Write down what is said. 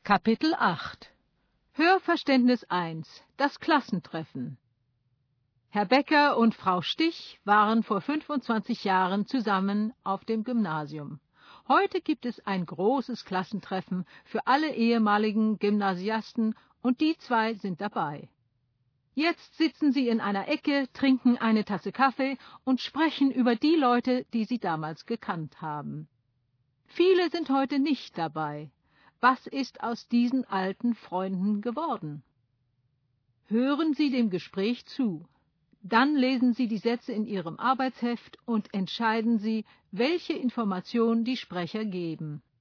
Kapitel 8 Hörverständnis 1 Das Klassentreffen Herr Becker und Frau Stich waren vor 25 Jahren zusammen auf dem Gymnasium. Heute gibt es ein großes Klassentreffen für alle ehemaligen Gymnasiasten und die zwei sind dabei. Jetzt sitzen sie in einer Ecke, trinken eine Tasse Kaffee und sprechen über die Leute, die sie damals gekannt haben. Viele sind heute nicht dabei. Was ist aus diesen alten Freunden geworden? Hören Sie dem Gespräch zu. Dann lesen Sie die Sätze in Ihrem Arbeitsheft und entscheiden Sie, welche Information die Sprecher geben.